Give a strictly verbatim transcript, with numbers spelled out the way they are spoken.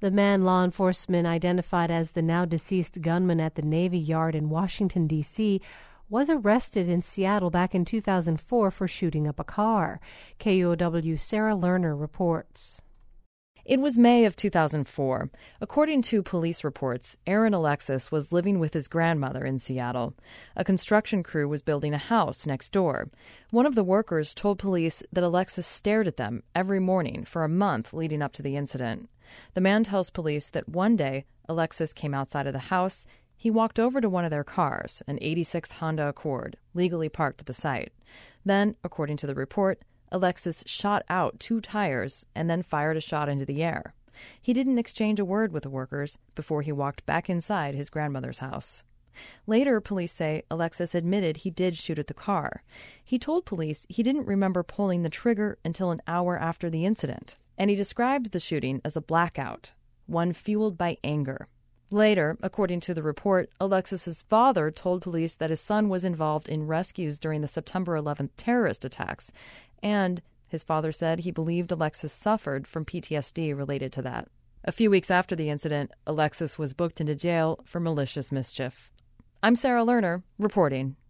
The man law enforcement identified as the now-deceased gunman at the Navy Yard in Washington, D C, was arrested in Seattle back in two thousand four for shooting up a car. K U O W's Sarah Lerner reports. It was May of two thousand four. According to police reports, Aaron Alexis was living with his grandmother in Seattle. A construction crew was building a house next door. One of the workers told police that Alexis stared at them every morning for a month leading up to the incident. The man tells police that one day Alexis came outside of the house. He walked over to one of their cars, an eighty-six Honda Accord, legally parked at the site. Then, according to the report, Alexis shot out two tires and then fired a shot into the air. He didn't exchange a word with the workers before he walked back inside his grandmother's house. Later, police say Alexis admitted he did shoot at the car. He told police he didn't remember pulling the trigger until an hour after the incident, and he described the shooting as a blackout, one fueled by anger. Later, according to the report, Alexis's father told police that his son was involved in rescues during the September eleventh terrorist attacks, and his father said he believed Alexis suffered from P T S D related to that. A few weeks after the incident, Alexis was booked into jail for malicious mischief. I'm Sarah Lerner, reporting.